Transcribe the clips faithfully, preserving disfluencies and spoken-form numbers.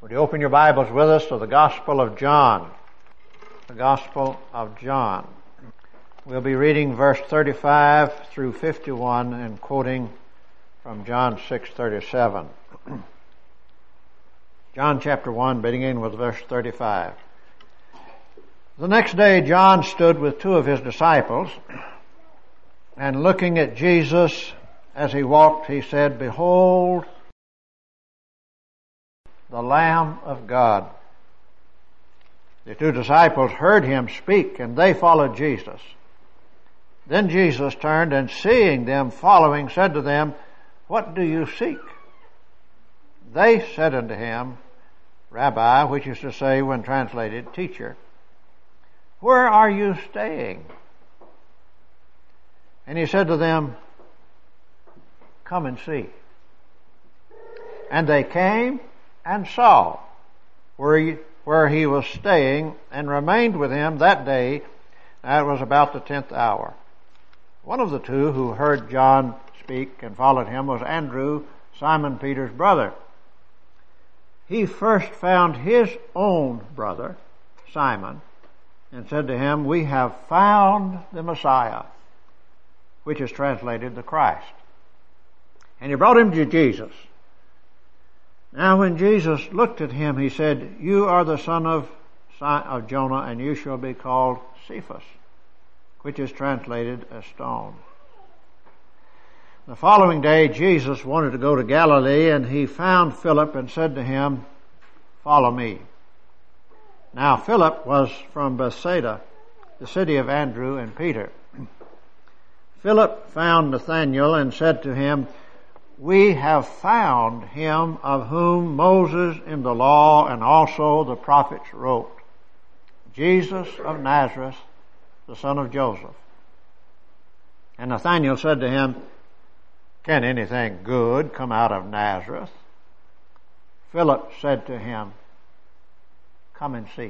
Would you open your Bibles with us to the Gospel of John? The Gospel of John. We'll be reading verse thirty-five through fifty-one and quoting from John six thirty-seven. John chapter one, beginning with verse thirty-five. The next day John stood with two of his disciples, and looking at Jesus as he walked, he said, "Behold, the Lamb of God." The two disciples heard him speak, and they followed Jesus. Then Jesus turned, and seeing them following, said to them, "What do you seek?" They said unto him, "Rabbi," which is to say, when translated, teacher, "where are you staying?" And he said to them, "Come and see." And they came and saw where he, where he was staying, and remained with him that day. Now it was about the tenth hour. One of the two who heard John speak and followed him was Andrew, Simon Peter's brother. He first found his own brother, Simon, and said to him, "We have found the Messiah," which is translated the Christ. And he brought him to Jesus. Now when Jesus looked at him, he said, "You are the son of, of Jonah, and you shall be called Cephas," which is translated a stone. The following day Jesus wanted to go to Galilee, and he found Philip and said to him, "Follow me." Now Philip was from Bethsaida, the city of Andrew and Peter. Philip found Nathanael and said to him, "We have found him of whom Moses in the law and also the prophets wrote, Jesus of Nazareth, the son of Joseph." And Nathanael said to him, "Can anything good come out of Nazareth?" Philip said to him, "Come and see."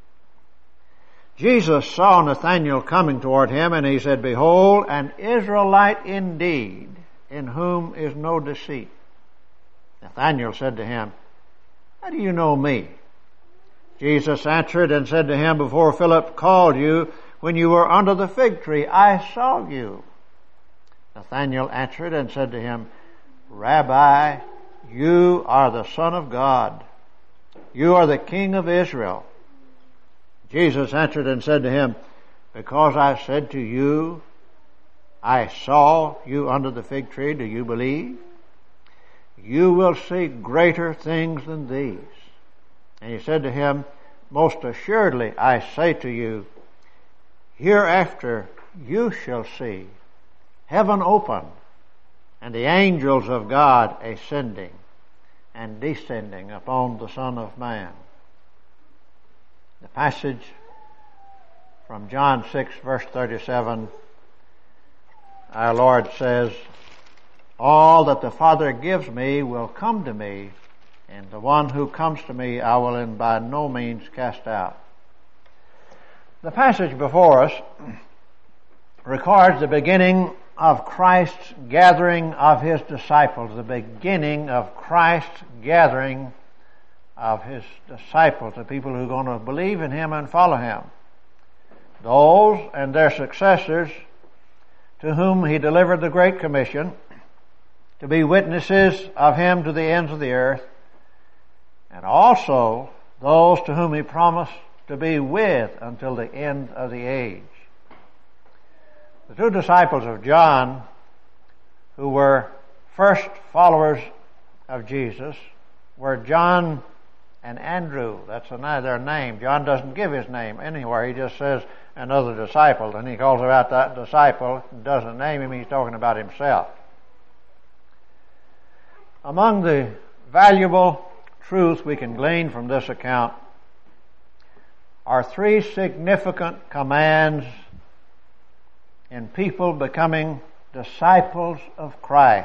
Jesus saw Nathanael coming toward him, and he said, "Behold, an Israelite indeed, in whom is no deceit." Nathanael said to him, "How do you know me?" Jesus answered and said to him, "Before Philip called you, when you were under the fig tree, I saw you." Nathanael answered and said to him, "Rabbi, you are the Son of God. You are the King of Israel." Jesus answered and said to him, "Because I said to you, I saw you under the fig tree, do you believe? You will see greater things than these." And he said to him, "Most assuredly I say to you, hereafter you shall see heaven open, and the angels of God ascending and descending upon the Son of Man." The passage from John six, verse thirty-seven, our Lord says, "All that the Father gives me will come to me, and the one who comes to me I will in by no means cast out." The passage before us records the beginning of Christ's gathering of his disciples, the beginning of Christ's gathering of his disciples, the people who are going to believe in him and follow him. Those and their successors to whom he delivered the Great Commission to be witnesses of him to the ends of the earth, and also those to whom he promised to be with until the end of the age. The two disciples of John, who were first followers of Jesus, were John and Andrew. That's their name. John doesn't give his name anywhere. He just says another disciple, and he calls about that disciple, doesn't name him, he's talking about himself. Among the valuable truths we can glean from this account are three significant commands in people becoming disciples of Christ: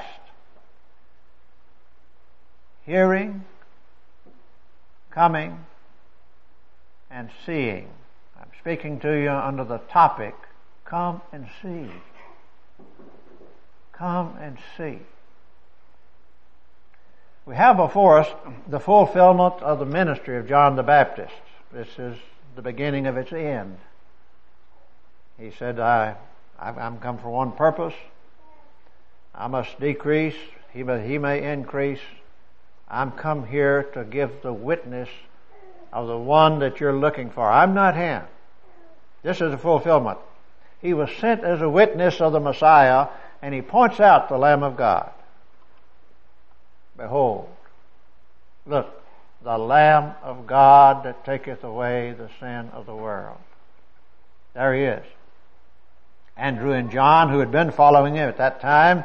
hearing, coming, and seeing. I'm speaking to you under the topic, come and see. Come and see. We have before us the fulfillment of the ministry of John the Baptist. This is the beginning of its end. He said, I, I'm come for one purpose. I must decrease, he may, he may increase. I'm come here to give the witness of the one that you're looking for. I'm not him. This is a fulfillment. He was sent as a witness of the Messiah, and he points out the Lamb of God. Behold, look, the Lamb of God that taketh away the sin of the world. There he is. Andrew and John, who had been following him at that time,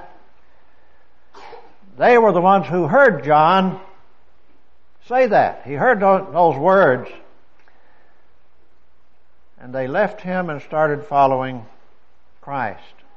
they were the ones who heard John say that. He heard those words, and they left him and started following Christ.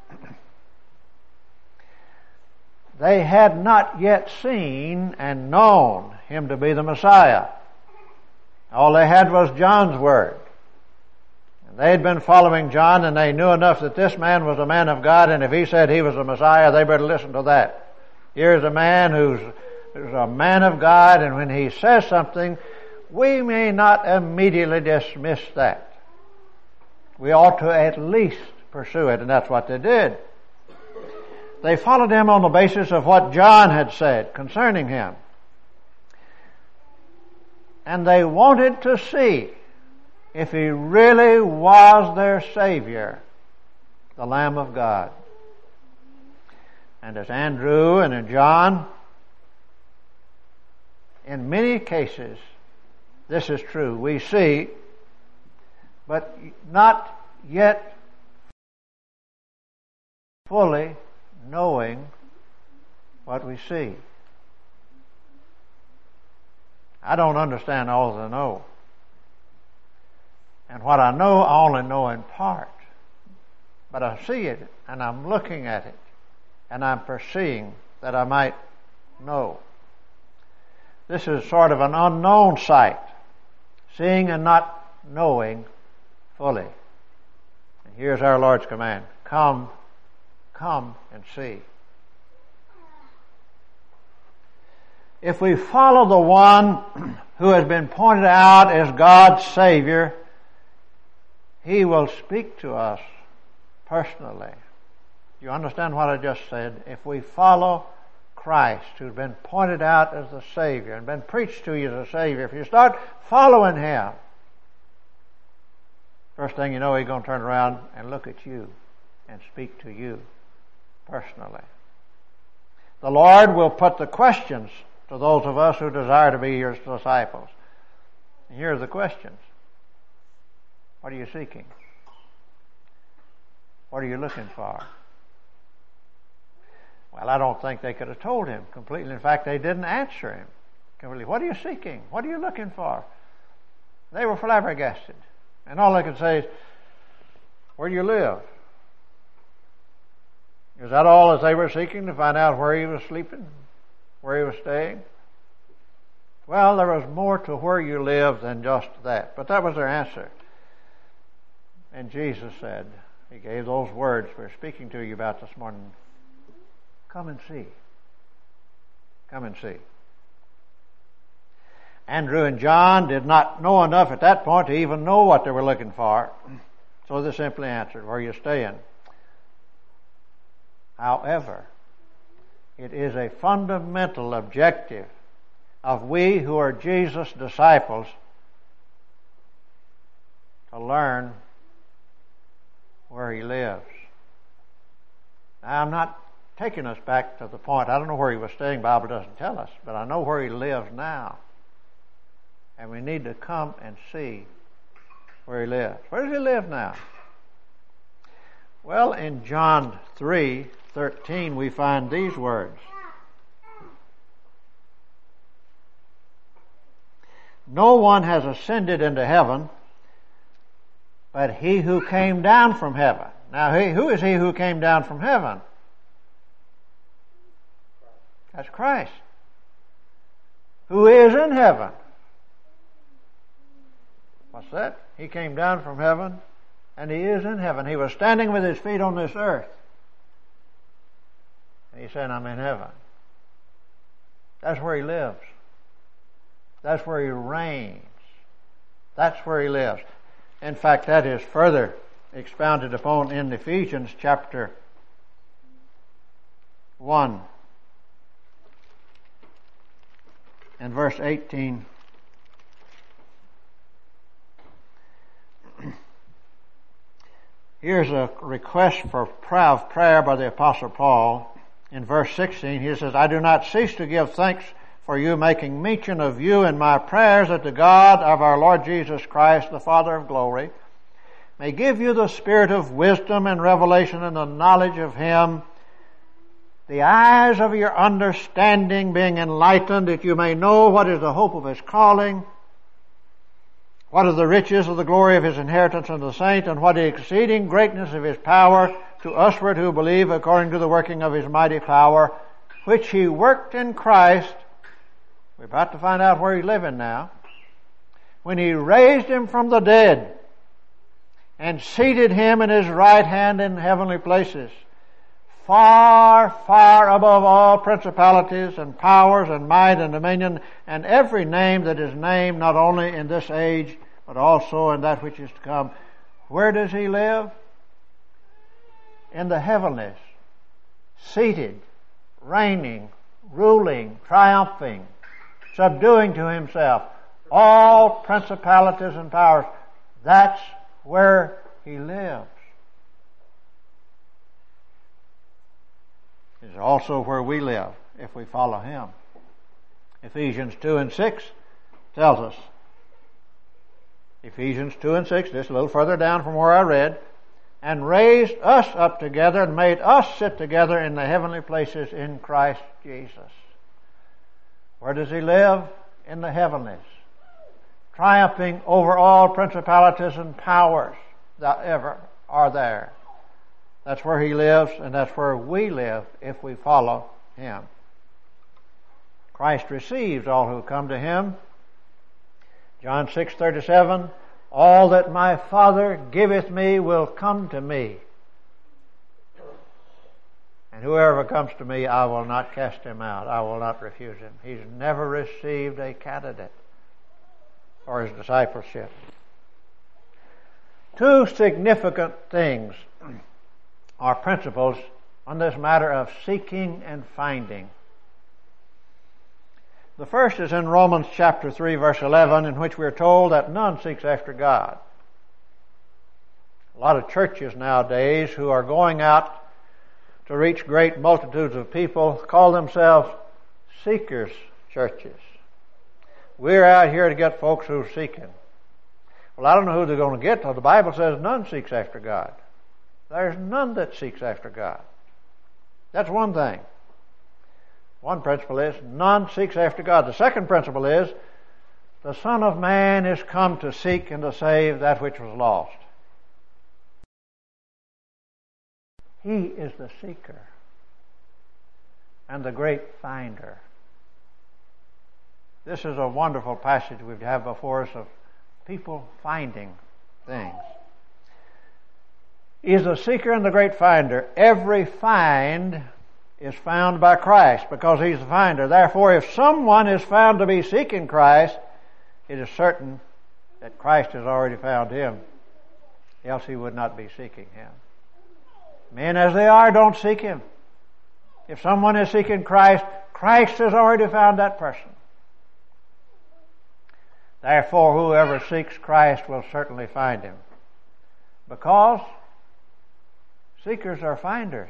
They had not yet seen and known him to be the Messiah. All they had was John's word. And they had been following John, and they knew enough that this man was a man of God, and if he said he was the Messiah, they better listen to that. Here's a man who's, who's a man of God, and when he says something, we may not immediately dismiss that. We ought to at least pursue it, and that's what they did. They followed him on the basis of what John had said concerning him. And they wanted to see if he really was their Savior, the Lamb of God. And as Andrew and as John, in many cases, this is true. We see, but not yet fully knowing what we see. I don't understand all I know. And what I know, I only know in part. But I see it, and I'm looking at it, and I'm perceiving that I might know. This is sort of an unknown sight, seeing and not knowing fully. And here's our Lord's command. Come, come and see. If we follow the one who has been pointed out as God's Savior, he will speak to us personally. You understand what I just said? If we follow Christ, who's been pointed out as the Savior and been preached to you as a Savior, if you start following him, first thing you know, he's going to turn around and look at you and speak to you personally. The Lord will put the questions to those of us who desire to be your disciples. And here are the questions. What are you seeking? What are you looking for? Well, I don't think they could have told him completely. In fact, they didn't answer him completely. What are you seeking? What are you looking for? They were flabbergasted. And all they could say is, where do you live? Is that all that they were seeking, to find out where he was sleeping, where he was staying? Well, there was more to where you live than just that. But that was their answer. And Jesus said, he gave those words we're speaking to you about this morning. Come and see. Come and see. Andrew and John did not know enough at that point to even know what they were looking for. So they simply answered, where are you staying? However, it is a fundamental objective of we who are Jesus' disciples to learn where he lives. Now, I'm not taking us back to the point. I don't know where he was staying. The Bible doesn't tell us, but I know where he lives now. And we need to come and see where he lives. Where does he live now? Well, in John three thirteen, we find these words. No one has ascended into heaven, but he who came down from heaven. Now, he, who is he who came down from heaven? That's Christ, who is in heaven. What's that? He came down from heaven, and he is in heaven. He was standing with his feet on this earth. And he said, I'm in heaven. That's where he lives. That's where he reigns. That's where he lives. In fact, that is further expounded upon in Ephesians chapter one and verse eighteen. Here's a request for prayer by the Apostle Paul. In verse sixteen, he says, I do not cease to give thanks for you, making mention of you in my prayers, that the God of our Lord Jesus Christ, the Father of glory, may give you the spirit of wisdom and revelation and the knowledge of Him, the eyes of your understanding being enlightened, that you may know what is the hope of His calling, what are the riches of the glory of His inheritance in the saints, and what the exceeding greatness of His power to usward who believe, according to the working of His mighty power, which He worked in Christ. We're about to find out where He's living now. When He raised Him from the dead and seated Him in His right hand in heavenly places, far, far above all principalities and powers and might and dominion and every name that is named, not only in this age, but also in that which is to come. Where does He live? In the heavenlies, seated, reigning, ruling, triumphing, subduing to Himself all principalities and powers. That's where He lives. It's also where we live if we follow Him. Ephesians two and six tells us. Ephesians two and six, just a little further down from where I read, and raised us up together and made us sit together in the heavenly places in Christ Jesus. Where does He live? In the heavenlies, triumphing over all principalities and powers that ever are there. That's where He lives, and that's where we live if we follow Him. Christ receives all who come to Him. John six thirty-seven, all that my Father giveth me will come to me. And whoever comes to me, I will not cast him out. I will not refuse him. He's never received a candidate for His discipleship. Two significant things are principles on this matter of seeking and finding. The first is in Romans chapter three, verse eleven, in which we are told that none seeks after God. A lot of churches nowadays who are going out to reach great multitudes of people call themselves seekers churches. We're out here to get folks who are seeking. Well, I don't know who they're going to get, till the Bible says none seeks after God. There's none that seeks after God. That's one thing. One principle is none seeks after God. The second principle is the Son of Man is come to seek and to save that which was lost. He is the seeker and the great finder. This is a wonderful passage we have before us of people finding things. He is the seeker and the great finder. Every find is found by Christ because He's the finder. Therefore, if someone is found to be seeking Christ, it is certain that Christ has already found him, else he would not be seeking Him. Men as they are don't seek Him. If someone is seeking Christ, Christ has already found that person. Therefore, whoever seeks Christ will certainly find Him. Because seekers are finders.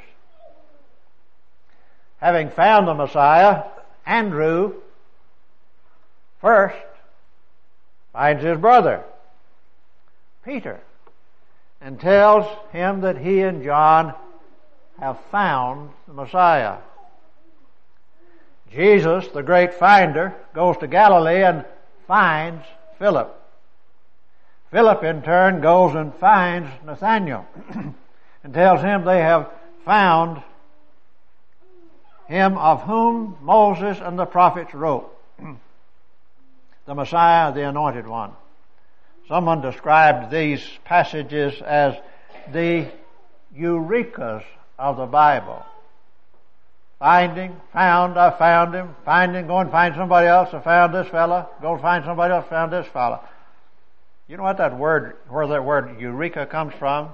Having found the Messiah, Andrew first finds his brother, Peter, and tells him that he and John have found the Messiah. Jesus, the great finder, goes to Galilee and finds Philip. Philip, in turn, goes and finds Nathanael and tells him they have found him of whom Moses and the prophets wrote, the Messiah, the Anointed One. Someone described these passages as the eurekas of the Bible. Finding, found, I found him. Finding, go and find somebody else. I found this fella. Go and find somebody else. Found this fella. You know what that word, where that word eureka comes from?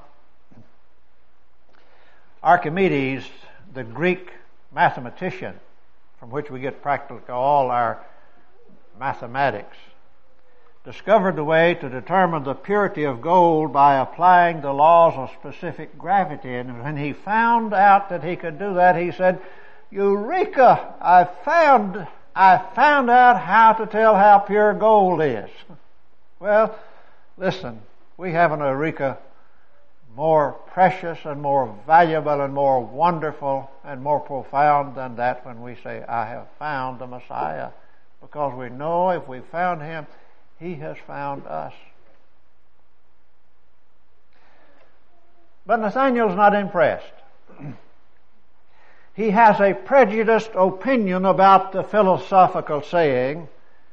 Archimedes, the Greek mathematician, from which we get practically all our mathematics, discovered the way to determine the purity of gold by applying the laws of specific gravity. And when he found out that he could do that, he said, Eureka! I found, I found out how to tell how pure gold is. Well, listen, we have an eureka more precious and more valuable and more wonderful and more profound than that when we say, I have found the Messiah. Because we know if we found him, he has found us. But Nathanael's not impressed. He has a prejudiced opinion about the philosophical saying,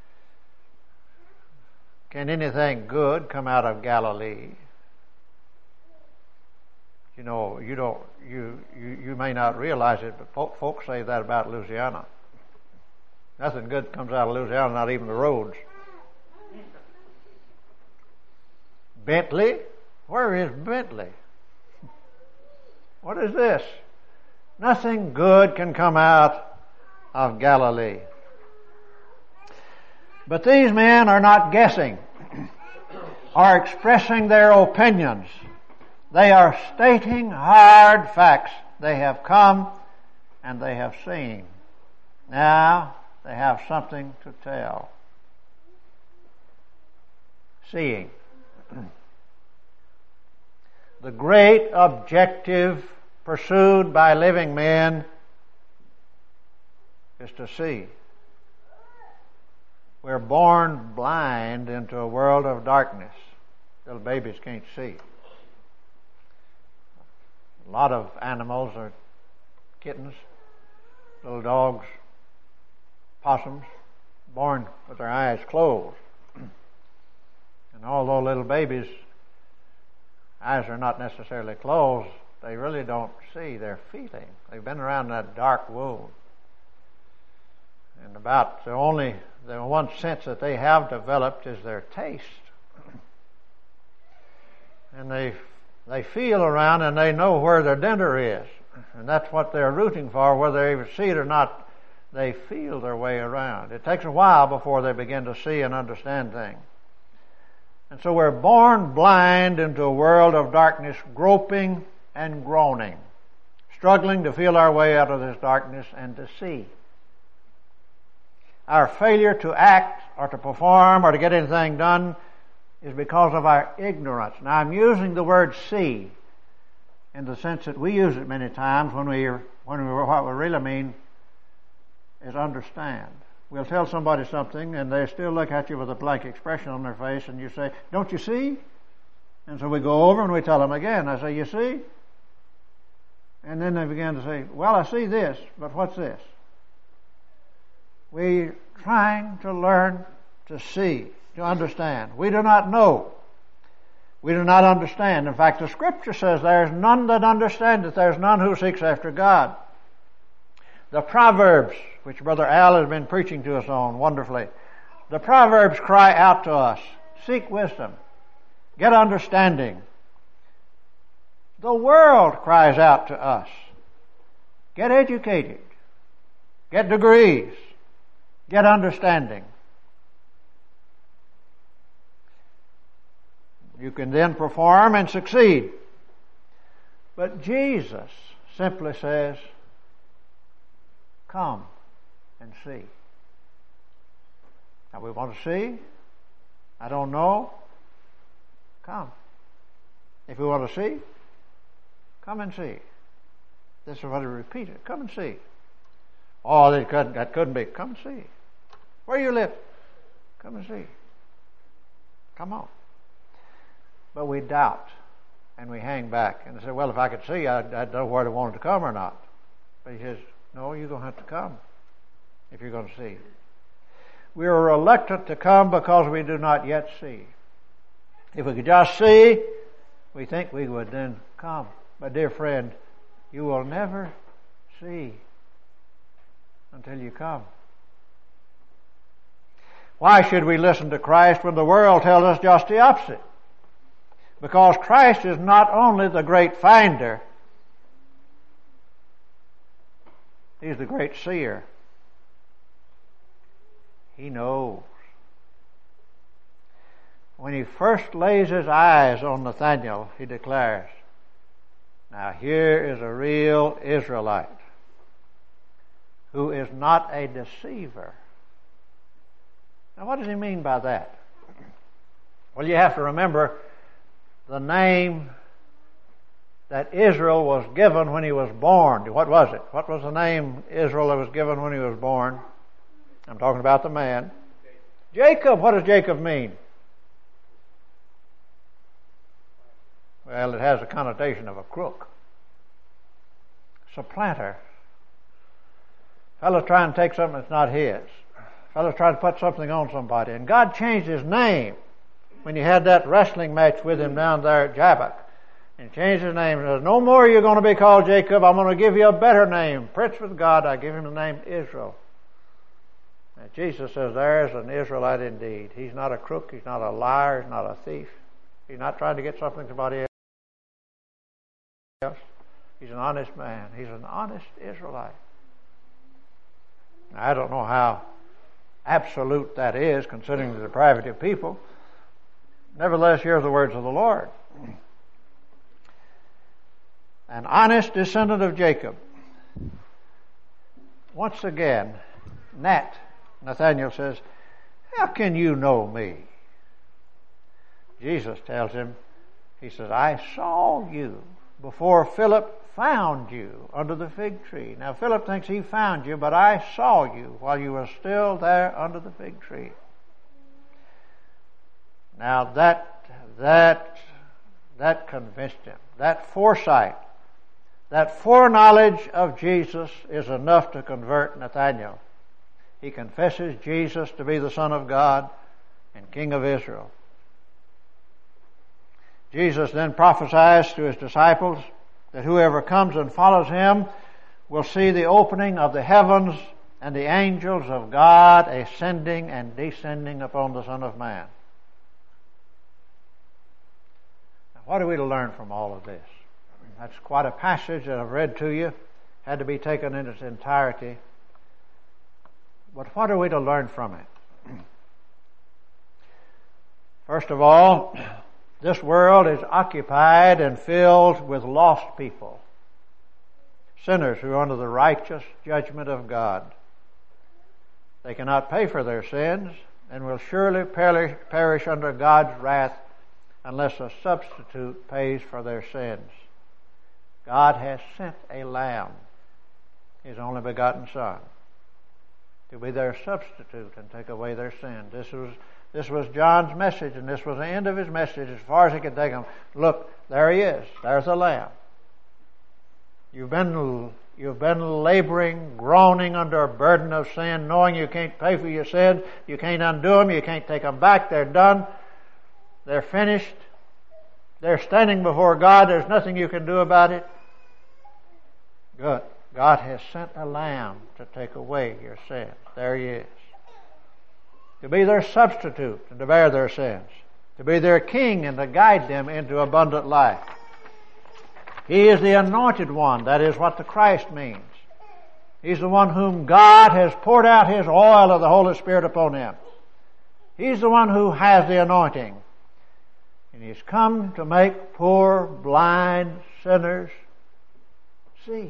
can anything good come out of Galilee? You know, you don't, you, you, you may not realize it, but folk, folks say that about Louisiana. Nothing good comes out of Louisiana, not even the roads. Bentley? Where is Bentley? What is this? Nothing good can come out of Galilee. But these men are not guessing or expressing their opinions. They are stating hard facts. They have come and they have seen. Now they have something to tell. Seeing. The great objective pursued by living men is to see. We're born blind into a world of darkness. Little babies can't see. A lot of animals are kittens, little dogs, possums, born with their eyes closed. And although little babies' eyes are not necessarily closed, they really don't see, they're feeling. They've been around that dark wound. And about the only, the one sense that they have developed is their taste. And they they feel around and they know where their dinner is. And that's what they're rooting for, whether they see it or not. They feel their way around. It takes a while before they begin to see and understand things. And so we're born blind into a world of darkness, groping and groaning, struggling to feel our way out of this darkness and to see. Our failure to act or to perform or to get anything done is because of our ignorance. Now, I'm using the word see in the sense that we use it many times when we, when we, what we really mean is understand. We'll tell somebody something and they still look at you with a blank expression on their face and you say, don't you see? And so we go over and we tell them again. I say, you see? And then they begin to say, well, I see this, but what's this? We're trying to learn to see, to understand. We do not know. We do not understand. In fact, the Scripture says there is none that understandeth, there is none who seeks after God. The Proverbs, which Brother Al has been preaching to us on wonderfully, the Proverbs cry out to us, seek wisdom, get understanding. The world cries out to us, get educated, get degrees, get understanding. You can then perform and succeed. But Jesus simply says, come and see. Now we want to see. I don't know. Come. If we want to see, come and see. This is what I repeat it. Come and see. Oh, that couldn't, that couldn't be. Come and see. Where you live? Come and see. Come on. But we doubt and we hang back and say, well, if I could see, I'd, I'd know whether I wanted to come or not. But he says, no, you're going to have to come if you're going to see. We are reluctant to come because we do not yet see. If we could just see, we think we would then come. But dear friend, you will never see until you come. Why should we listen to Christ when the world tells us just the opposite? Because Christ is not only the great finder, He's the great seer. He knows. When He first lays His eyes on Nathanael, He declares, now here is a real Israelite who is not a deceiver. Now what does He mean by that? Well, you have to remember the name that Israel was given when he was born. What was it? What was the name Israel that was given when he was born? I'm talking about the man. Jacob. What does Jacob mean? Well, it has a connotation of a crook. Supplanter. Fellow's trying to take something that's not his. Fellow's trying to put something on somebody. And God changed his name when you had that wrestling match with him down there at Jabbok. And changed his name. And says, no more you're going to be called Jacob. I'm going to give you a better name. Prince with God, I give him the name Israel. And Jesus says, there's an Israelite indeed. He's not a crook. He's not a liar. He's not a thief. He's not trying to get something to somebody else. He's an honest man. He's an honest Israelite. Now, I don't know how absolute that is, considering the depravity of people. Nevertheless, here's the words of the Lord. An honest descendant of Jacob. Once again, Nat, Nathanael says, how can you know me? Jesus tells him, he says, I saw you before Philip found you under the fig tree. Now Philip thinks he found you, but I saw you while you were still there under the fig tree. Now that, that, that convinced him. That foresight, that foreknowledge of Jesus is enough to convert Nathanael. He confesses Jesus to be the Son of God and King of Israel. Jesus then prophesies to his disciples that whoever comes and follows him will see the opening of the heavens and the angels of God ascending and descending upon the Son of Man. Now, what are we to learn from all of this? That's quite a passage that I've read to you. Had to be taken in its entirety. But what are we to learn from it? First of all, this world is occupied and filled with lost people, sinners who are under the righteous judgment of God. They cannot pay for their sins and will surely perish, perish under God's wrath unless a substitute pays for their sins. God has sent a lamb, His only begotten Son, to be their substitute and take away their sins. This was This was John's message, and this was the end of his message as far as he could take him. Look, there he is. There's the Lamb. You've been, you've been laboring, groaning under a burden of sin, knowing you can't pay for your sins, you can't undo them, you can't take them back, they're done, they're finished, they're standing before God, there's nothing you can do about it. Good. God has sent a Lamb to take away your sins. There He is. To be their substitute and to bear their sins. To be their king and to guide them into abundant life. He is the anointed one. That is what the Christ means. He's the one whom God has poured out His oil of the Holy Spirit upon Him. He's the one who has the anointing. And He's come to make poor, blind sinners see.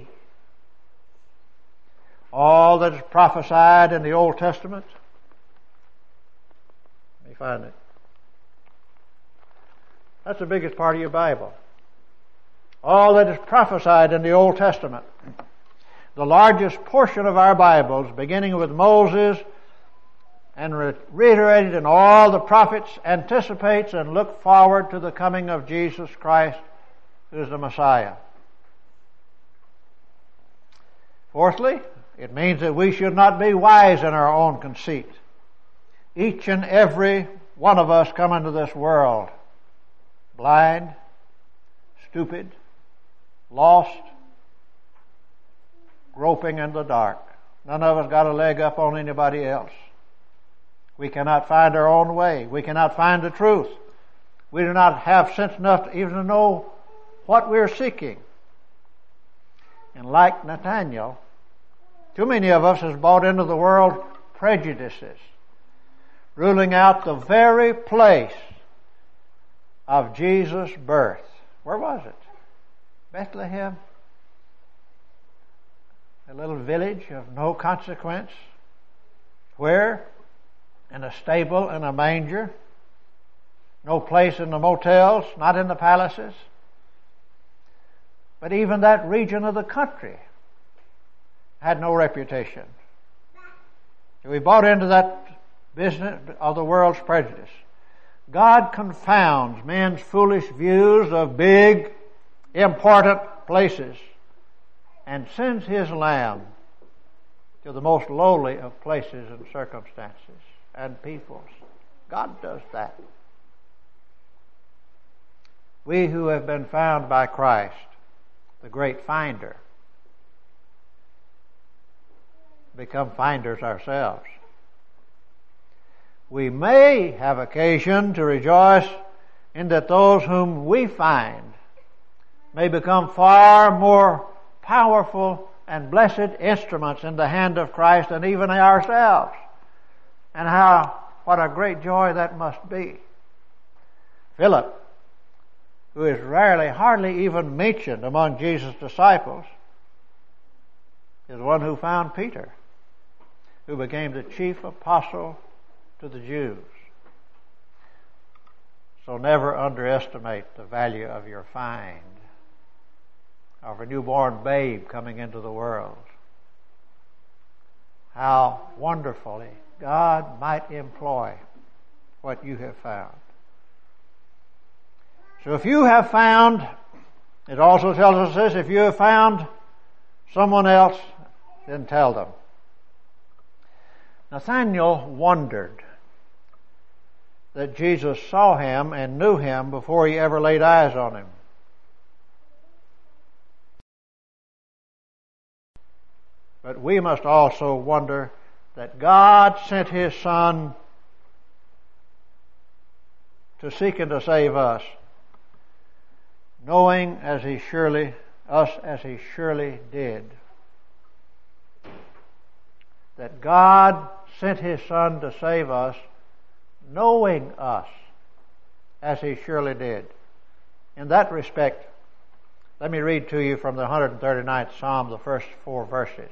All that is prophesied in the Old Testament. Let me find it. That's the biggest part of your Bible. All that is prophesied in the Old Testament. The largest portion of our Bibles, beginning with Moses and re- reiterated in all the prophets, anticipates and look forward to the coming of Jesus Christ, who is the Messiah. Fourthly, it means that we should not be wise in our own conceit. Each and every one of us come into this world blind, stupid, lost, groping in the dark, None of us got a leg up on anybody else. We cannot find our own way. We cannot find the truth. We do not have sense enough to even to know what we're seeking. And like Nathaniel, too many of us has bought into the world prejudices, ruling out the very place of Jesus' birth. Where was it? Bethlehem? A little village of no consequence. Where? In a stable, in a manger. No place in the motels, not in the palaces. But even that region of the country had no reputation. So we bought into that business of the world's prejudice. God confounds men's foolish views of big, important places and sends His Lamb to the most lowly of places and circumstances and peoples. God does that. We who have been found by Christ, the great finder, become finders ourselves. We may have occasion to rejoice in that those whom we find may become far more powerful and blessed instruments in the hand of Christ than even ourselves. And how, what a great joy that must be. Philip, who is rarely, hardly even mentioned among Jesus' disciples, is one who found Peter, who became the chief apostle to the Jews. So never underestimate the value of your find, of a newborn babe coming into the world. How wonderfully God might employ what you have found. So if you have found, it also tells us this, if you have found someone else, then tell them. Nathanael wondered that Jesus saw him and knew him before he ever laid eyes on him. But we must also wonder that God sent His Son to seek and to save us, knowing as He surely, us as He surely did. That God sent His Son to save us, knowing us as He surely did. In that respect, let me read to you from the one hundred thirty-ninth Psalm, the first four verses.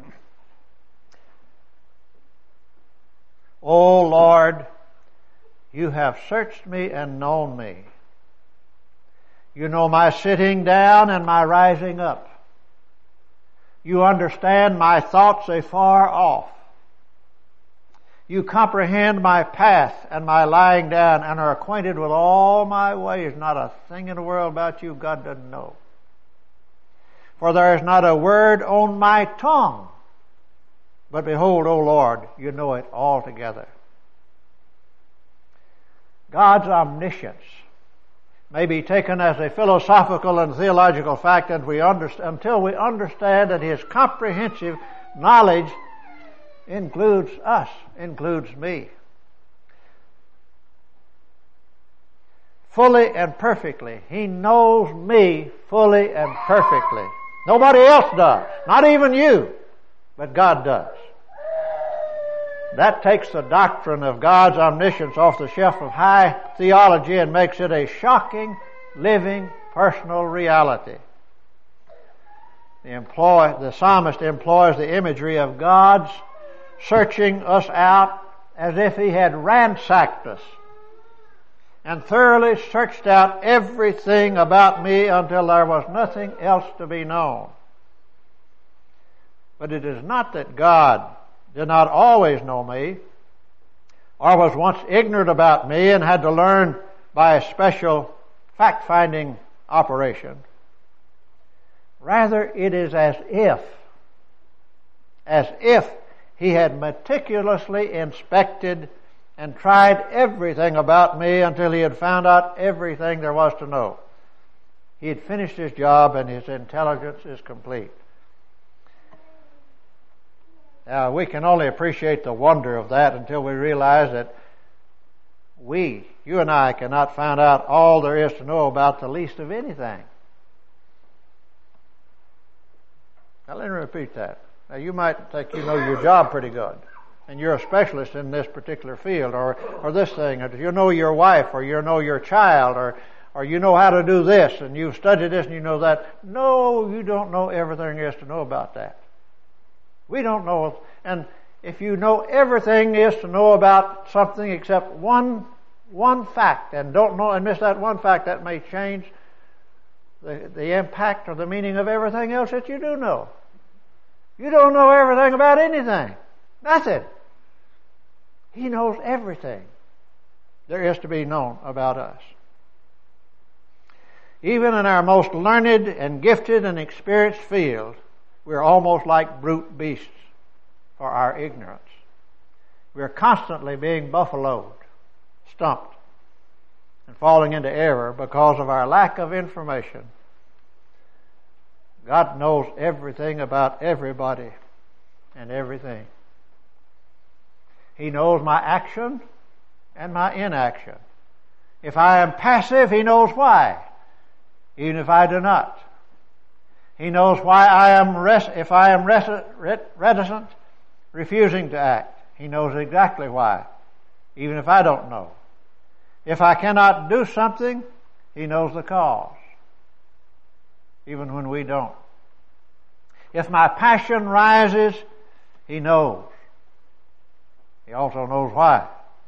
O Lord, you have searched me and known me. You know my sitting down and my rising up. You understand my thoughts afar off. You comprehend my path and my lying down and are acquainted with all my ways. Not a thing in the world about you God doesn't know. For there is not a word on my tongue. But behold, O Lord, you know it altogether. God's omniscience may be taken as a philosophical and theological fact and we understand, until we understand that His comprehensive knowledge includes us, includes me. Fully and perfectly. He knows me fully and perfectly. Nobody else does. Not even you. But God does. That takes the doctrine of God's omniscience off the shelf of high theology and makes it a shocking, living, personal reality. The, employ, the psalmist employs the imagery of God's searching us out as if He had ransacked us and thoroughly searched out everything about me until there was nothing else to be known. But it is not that God did not always know me or was once ignorant about me and had to learn by a special fact-finding operation. Rather, it is as if, as if He had meticulously inspected and tried everything about me until He had found out everything there was to know. He had finished His job and His intelligence is complete. Now, we can only appreciate the wonder of that until we realize that we, you and I, cannot find out all there is to know about the least of anything. Now, let me repeat that. Now, you might think you know your job pretty good, and you're a specialist in this particular field, or, or this thing, or you know your wife, or you know your child, or, or you know how to do this, and you've studied this, and you know that. No, you don't know everything there is to know about that. We don't know, and if you know everything there is to know about something except one one fact, and don't know and miss that one fact, that may change the, the impact or the meaning of everything else that you do know. You don't know everything about anything. Nothing. He knows everything there is to be known about us. Even in our most learned and gifted and experienced field, we're almost like brute beasts for our ignorance. We're constantly being buffaloed, stumped, and falling into error because of our lack of information. God knows everything about everybody and everything. He knows my action and my inaction. If I am passive, He knows why, even if I do not. He knows why I am res- if I am res- reticent, refusing to act. He knows exactly why, even if I don't know. If I cannot do something, He knows the cause, even when we don't. If my passion rises, He knows. He also knows why.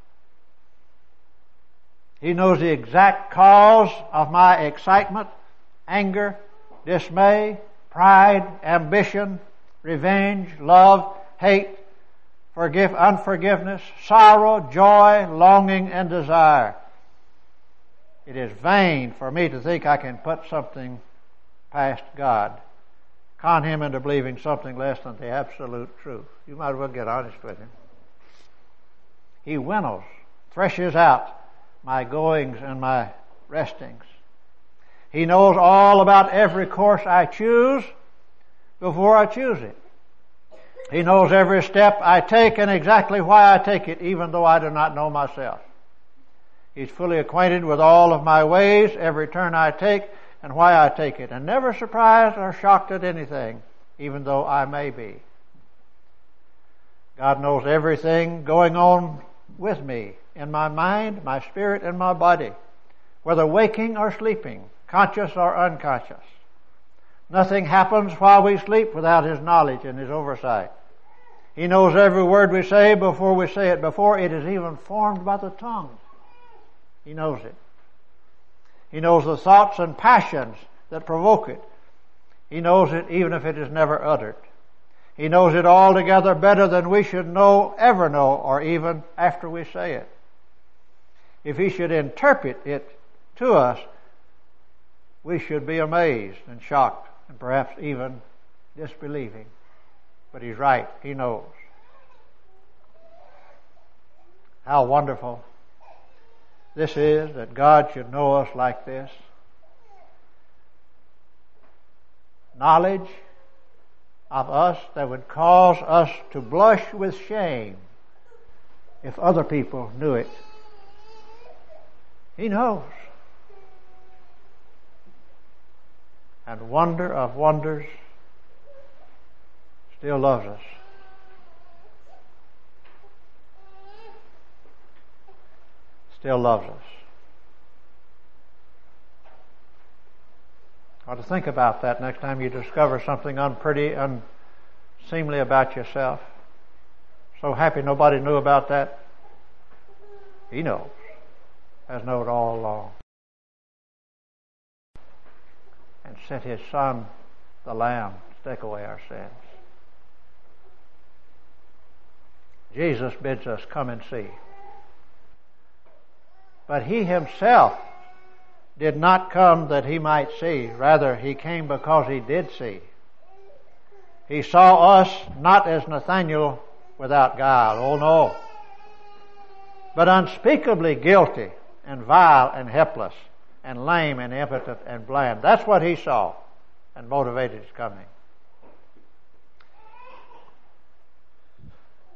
He knows the exact cause of my excitement, anger, dismay, pride, ambition, revenge, love, hate, forgive, unforgiveness, sorrow, joy, longing, and desire. It is vain for me to think I can put something past God, con Him into believing something less than the absolute truth. You might as well get honest with Him. He winnows, threshes out my goings and my restings. He knows all about every course I choose before I choose it. He knows every step I take and exactly why I take it, even though I do not know myself. He's fully acquainted with all of my ways, every turn I take, and why I take it, and never surprised or shocked at anything, even though I may be. God knows everything going on with me, in my mind, my spirit, and my body, whether waking or sleeping, conscious or unconscious. Nothing happens while we sleep without His knowledge and His oversight. He knows every word we say before we say it, before it is even formed by the tongue. He knows it. He knows the thoughts and passions that provoke it. He knows it even if it is never uttered. He knows it altogether better than we should know, ever know, or even after we say it. If He should interpret it to us, we should be amazed and shocked and perhaps even disbelieving. But He's right. He knows. How wonderful this is that God should know us like this. Knowledge of us that would cause us to blush with shame if other people knew it. He knows. And wonder of wonders, still loves us. Still loves us. Ought to think about that next time you discover something unpretty, unseemly about yourself. So happy nobody knew about that. He knows. Has known all along. And sent His Son, the Lamb, to take away our sins. Jesus bids us come and see. But He Himself did not come that He might see. Rather, He came because He did see. He saw us not as Nathanael without guile, oh no, but unspeakably guilty and vile and helpless and lame and impotent and blind. That's what He saw and motivated His coming.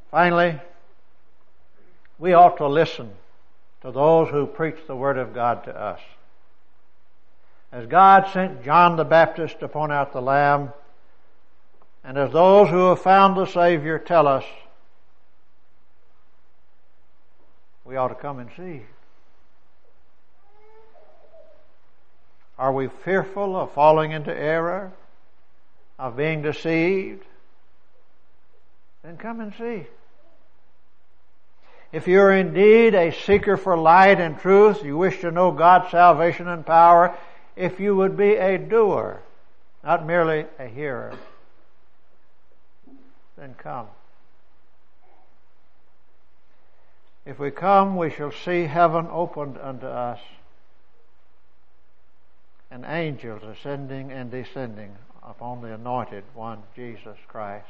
Finally, we ought to listen to those who preach the Word of God to us. As God sent John the Baptist to point out the Lamb, and as those who have found the Savior tell us, we ought to come and see. Are we fearful of falling into error, of being deceived? Then come and see. If you are indeed a seeker for light and truth, you wish to know God's salvation and power, if you would be a doer, not merely a hearer, then come. If we come, we shall see heaven opened unto us, and angels ascending and descending upon the anointed one, Jesus Christ.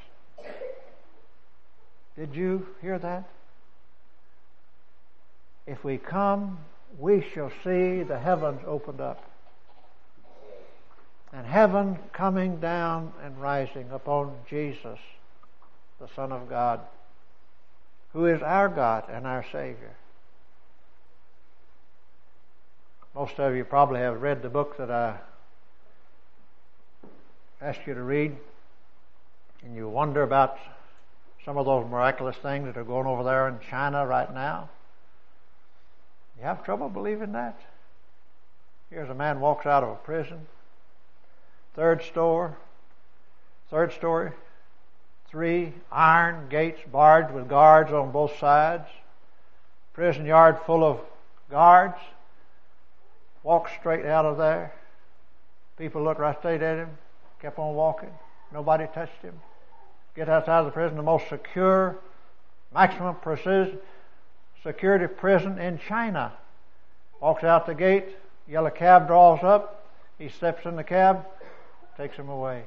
Did you hear that? If we come, we shall see the heavens opened up, and heaven coming down and rising upon Jesus, the Son of God, who is our God and our Savior. Most of you probably have read the book that I asked you to read, and you wonder about some of those miraculous things that are going over there in China right now. You have trouble believing that? Here's a man walks out of a prison, third store, third story, three iron gates barred with guards on both sides, prison yard full of guards. Walked straight out of there. People looked right straight at him, kept on walking. Nobody touched him. Get outside of the prison, the most secure, maximum precision, security prison in China. Walks out the gate, yellow cab draws up, he steps in the cab, takes him away.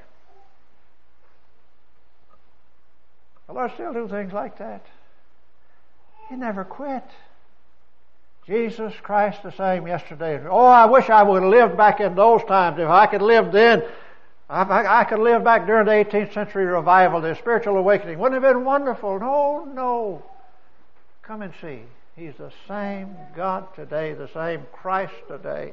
The Lord still do things like that. He never quit. Jesus Christ the same yesterday. Oh, I wish I would have lived back in those times. If I could live then, I, I could live back during the eighteenth century revival, the spiritual awakening. Wouldn't it have been wonderful? No, no. Come and see. He's the same God today, the same Christ today.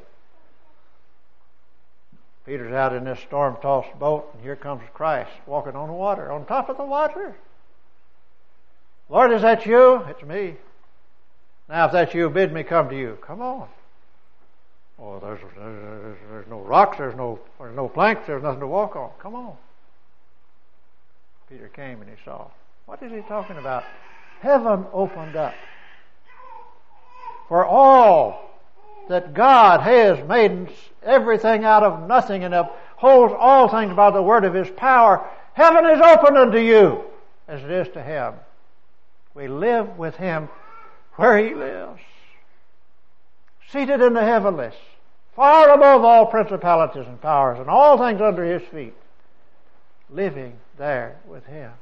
Peter's out in this storm-tossed boat, and here comes Christ walking on the water, on top of the water. Lord, is that you? It's me. Now, if that's you, bid me come to you. Come on. Oh, there's, there's, there's no rocks, there's no, there's no planks, there's nothing to walk on. Come on. Peter came and he saw. What is he talking about? Heaven opened up. For all that God has made everything out of nothing and upholds all things by the word of His power, heaven is open unto you as it is to Him. We live with Him where He lives, seated in the heavenlies, far above all principalities and powers and all things under His feet, living there with Him.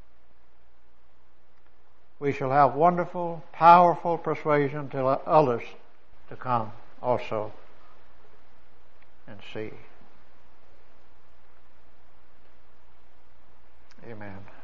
We shall have wonderful, powerful persuasion to others to come also and see. Amen.